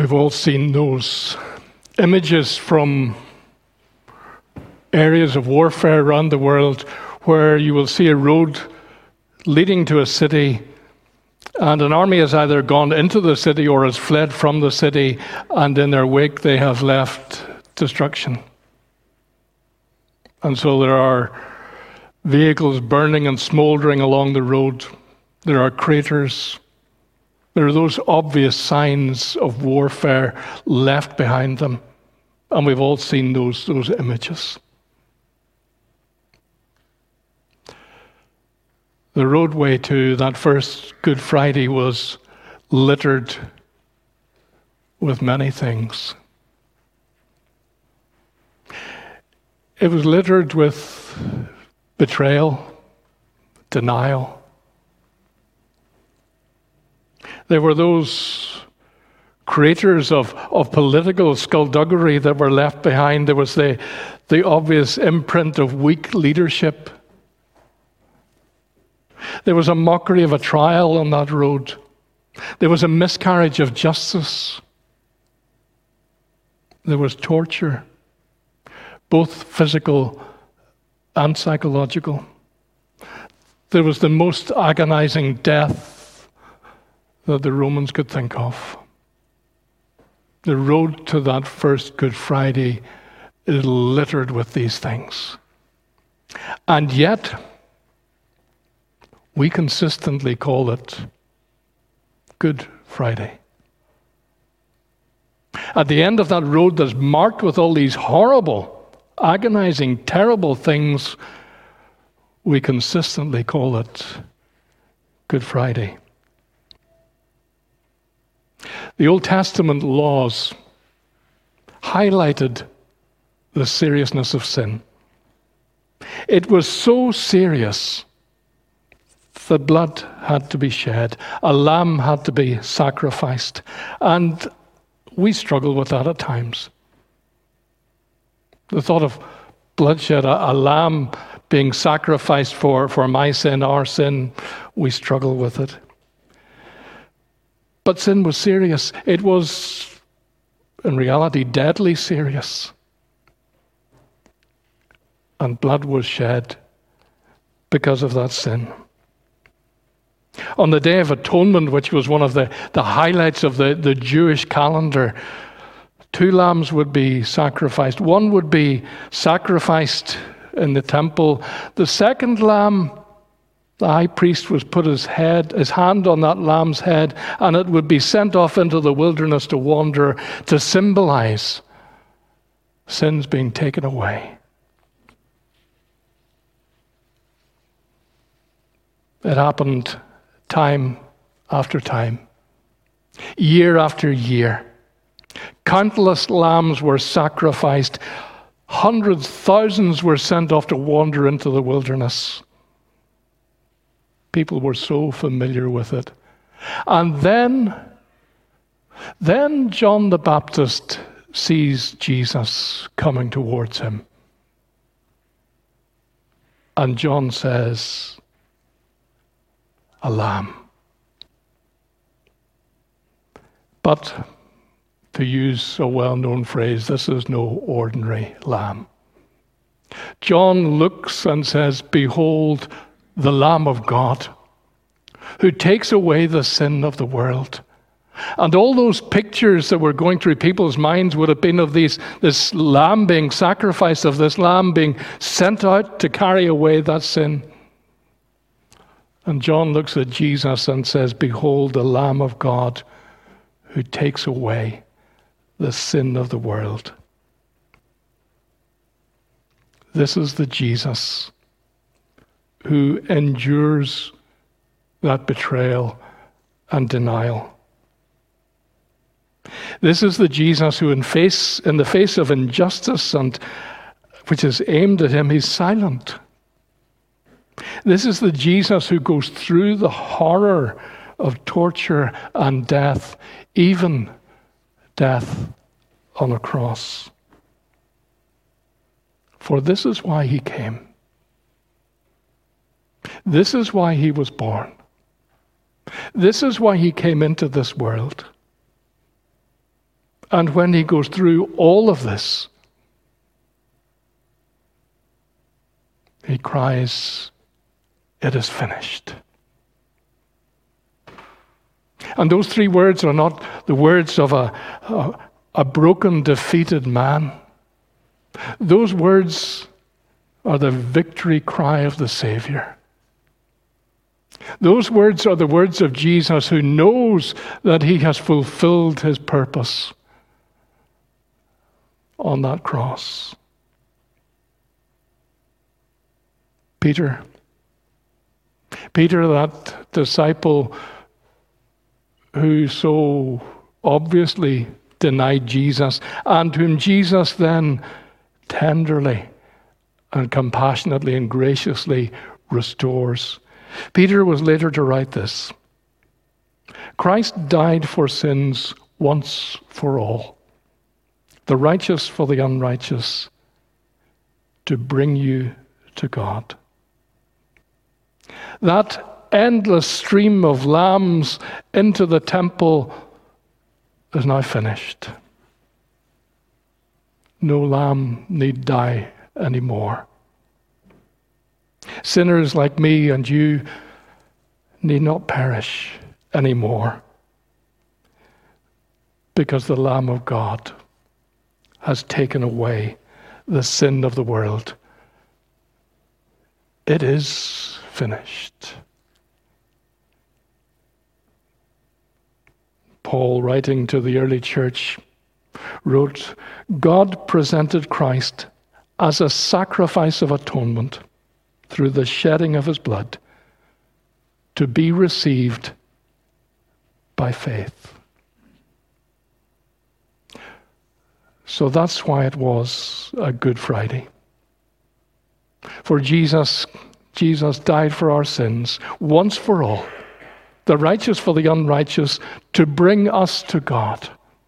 We've all seen those images from areas of warfare around the world where you will see a road leading to a city, and an army has either gone into the city or has fled from the city, and in their wake they have left destruction. And so there are vehicles burning and smouldering along the road. There are craters. There are those obvious signs of warfare left behind them. And we've all seen those images. The roadway to that first Good Friday was littered with many things. It was littered with betrayal, denial. There were those craters of political skullduggery that were left behind. There was the obvious imprint of weak leadership. There was a mockery of a trial on that road. There was a miscarriage of justice. There was torture, both physical and psychological. There was the most agonizing death that the Romans could think of. The road to that first Good Friday is littered with these things. And yet, we consistently call it Good Friday. At the end of that road that's marked with all these horrible, agonizing, terrible things, we consistently call it Good Friday. The Old Testament laws highlighted the seriousness of sin. It was so serious that blood had to be shed, a lamb had to be sacrificed, and we struggle with that at times. The thought of bloodshed, a lamb being sacrificed for my sin, our sin, we struggle with it. But sin was serious. It was, in reality, deadly serious. And blood was shed because of that sin. On the Day of Atonement, which was one of the highlights of the Jewish calendar, 2 lambs would be sacrificed. One would be sacrificed in the temple. The second lamb, the high priest was put his hand on that lamb's head, and it would be sent off into the wilderness to wander, to symbolize sins being taken away. It happened time after time, year after year. Countless lambs were sacrificed. Hundreds, thousands were sent off to wander into the wilderness. People were so familiar with it. And then John the Baptist sees Jesus coming towards him. And John says, a lamb. But, to use a well-known phrase, this is no ordinary lamb. John looks and says, behold, the Lamb of God, who takes away the sin of the world. And all those pictures that were going through people's minds would have been of this lamb being sacrificed, of this lamb being sent out to carry away that sin. And John looks at Jesus and says, behold, the Lamb of God, who takes away the sin of the world. This is the Jesus who endures that betrayal and denial. This is the Jesus who in the face of injustice and which is aimed at him, he's silent. This is the Jesus who goes through the horror of torture and death, even death on a cross. For this is why he came. This is why he was born. This is why he came into this world. And when he goes through all of this, he cries, "It is finished." And those three words are not the words of a broken, defeated man. Those words are the victory cry of the Savior. Those words are the words of Jesus, who knows that he has fulfilled his purpose on that cross. Peter, that disciple who so obviously denied Jesus, and whom Jesus then tenderly and compassionately and graciously restores. Peter was later to write this: Christ died for sins once for all, the righteous for the unrighteous, to bring you to God. That endless stream of lambs into the temple is now finished. No lamb need die anymore. Sinners like me and you need not perish anymore, because the Lamb of God has taken away the sin of the world. It is finished. Paul, writing to the early church, wrote, God presented Christ as a sacrifice of atonement through the shedding of his blood to be received by faith. So that's why it was a Good Friday. For Jesus died for our sins once for all, the righteous for the unrighteous, to bring us to God.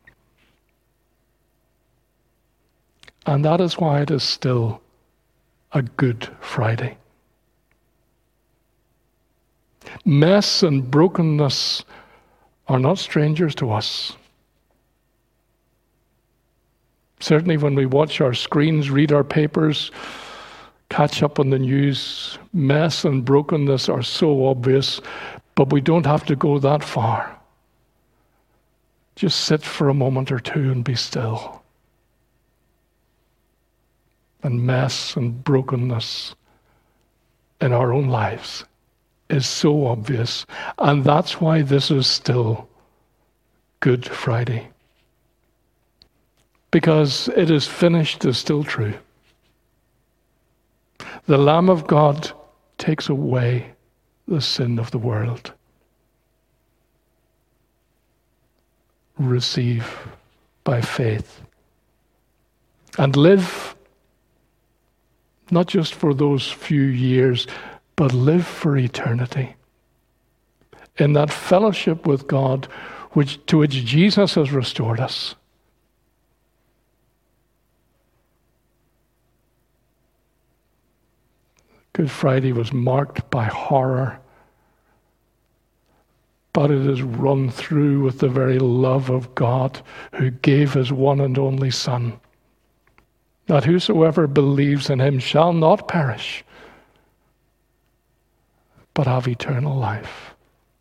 And that is why it is still a Good Friday. Mess and brokenness are not strangers to us. Certainly when we watch our screens, read our papers, catch up on the news, mess and brokenness are so obvious, but we don't have to go that far. Just sit for a moment or two and be still. And mess and brokenness in our own lives is so obvious. And that's why this is still Good Friday. Because it is finished is still true. The Lamb of God takes away the sin of the world. Receive by faith. And live not just for those few years, but live for eternity. In that fellowship with God to which Jesus has restored us. Good Friday was marked by horror, but it is run through with the very love of God, who gave his one and only Son, that whosoever believes in him shall not perish, but have eternal life.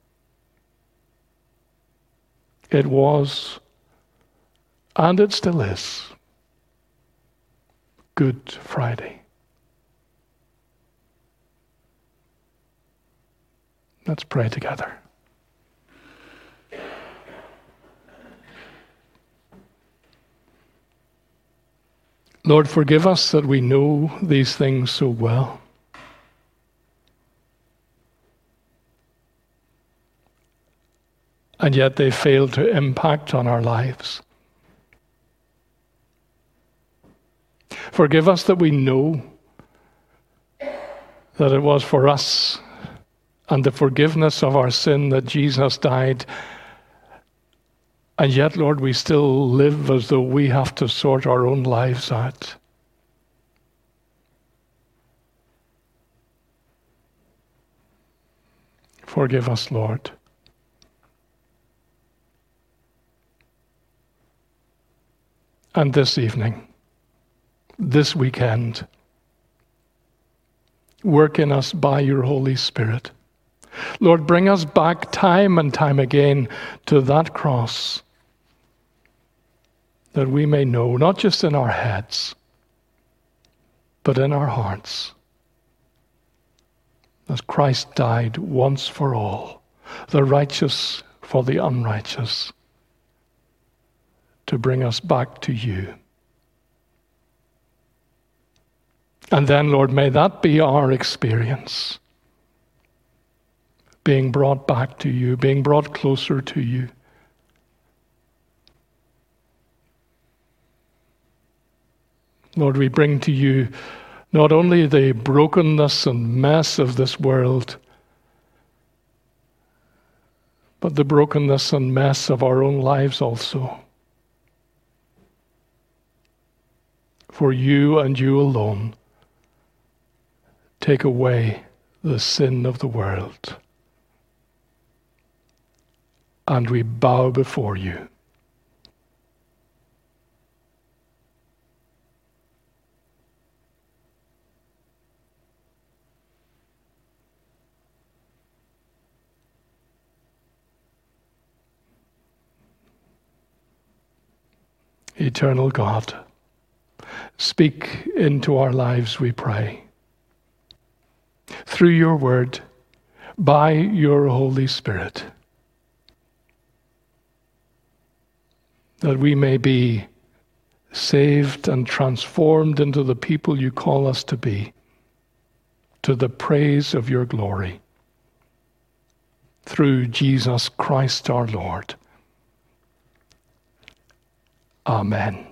It was, and it still is, Good Friday. Let's pray together. Lord, forgive us that we know these things so well. And yet they fail to impact on our lives. Forgive us that we know that it was for us and the forgiveness of our sin that Jesus died. And yet, Lord, we still live as though we have to sort our own lives out. Forgive us, Lord. and this evening, this weekend. Work in us by your Holy Spirit. Lord, bring us back time and time again to that cross, that we may know, not just in our heads, but in our hearts, that Christ died once for all, the righteous for the unrighteous, to bring us back to you. And then, Lord, may that be our experience, being brought back to you, being brought closer to you. Lord, we bring to you not only the brokenness and mess of this world, but the brokenness and mess of our own lives also. For you and you alone take away the sin of the world. And we bow before you. Eternal God, speak into our lives, we pray. Through your word, by your Holy Spirit, that we may be saved and transformed into the people you call us to be, to the praise of your glory. Through Jesus Christ our Lord. Amen.